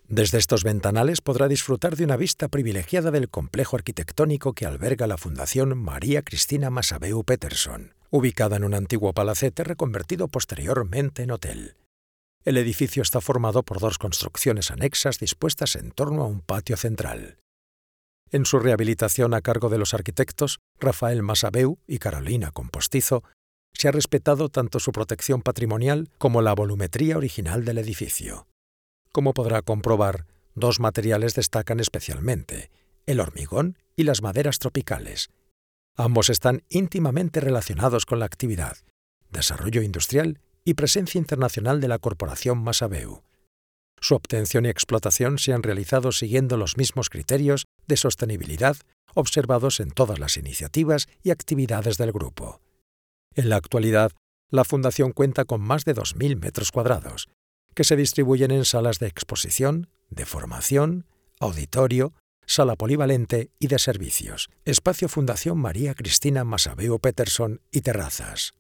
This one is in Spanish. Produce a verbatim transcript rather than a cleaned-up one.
Desde estos ventanales podrá disfrutar de una vista privilegiada del complejo arquitectónico que alberga la Fundación María Cristina Massabeu Peterson, ubicada en un antiguo palacete reconvertido posteriormente en hotel. El edificio está formado por dos construcciones anexas dispuestas en torno a un patio central. En su rehabilitación a cargo de los arquitectos Rafael Massabeu y Carolina Compostizo, se ha respetado tanto su protección patrimonial como la volumetría original del edificio. Como podrá comprobar, dos materiales destacan especialmente: el hormigón y las maderas tropicales. Ambos están íntimamente relacionados con la actividad, desarrollo industrial y presencia internacional de la Corporación Massabeu. Su obtención y explotación se han realizado siguiendo los mismos criterios de sostenibilidad observados en todas las iniciativas y actividades del grupo. En la actualidad, la Fundación cuenta con más de dos mil metros cuadrados, que se distribuyen en salas de exposición, de formación, auditorio, sala polivalente y de servicios, espacio Fundación María Cristina Massabeu Peterson y terrazas.